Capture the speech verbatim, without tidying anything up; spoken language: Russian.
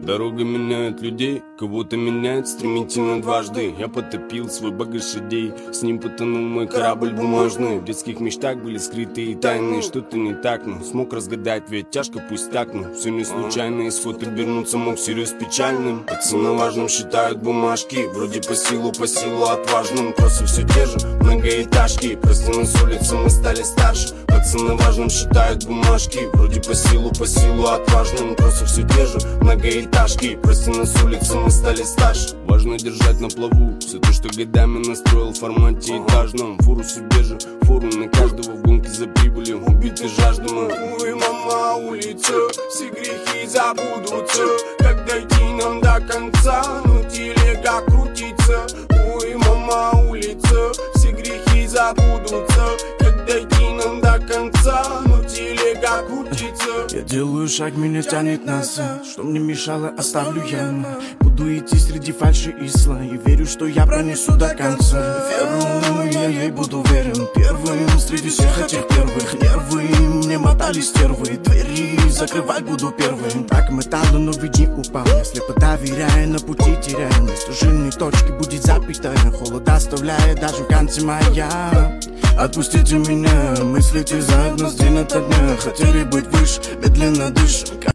Дорога меняет людей, кого-то меняет стремительно дважды. Я потопил свой багаж идей, с ним потонул мой корабль бумажный. В детских мечтах были скрытые и тайны. Что-то не так, но смог разгадать, ведь тяжко пусть так, но все не случайно. Исход обернуться мог всерьез печальным. Пацаны важным считают бумажки, вроде по силу, по силу отважным. Просто все те же многоэтажки, прости нас улицы, мы стали старше. Пацаны важным считают бумажки, вроде по силу, по силу отважным. Просто все те же многоэтажки, прости нас улицы, мы стали старше. Важно держать на плаву все то, что годами настроил в формате этажном. Фуру себе же, фуру на каждого в гонке за прибылью, убиты жаждой. Ой, мама, улица, все грехи забудутся, как дойти нам до конца, ну телега крутится. Ой, мама, улица, все грехи забудутся, как дойти нам до конца, ну телега крутится. Я делаю шаг, меня тянет назад, что мне мешало, оставлю я. Буду идти среди фальши и сла, и верю, что я пронесу до конца. Верую, я ей буду верен, первым среди всех этих первых. Нервы мне мотали стервы, двери закрывать буду первым. Так металлу, но ведь не упал, я слепо доверяя, на пути теряя. Вместо жирной точки будет запятая, холод оставляя даже в конце мая. Отпустите меня, мысли терзают нас день ото дня. Хотели быть выше, медленно дышим.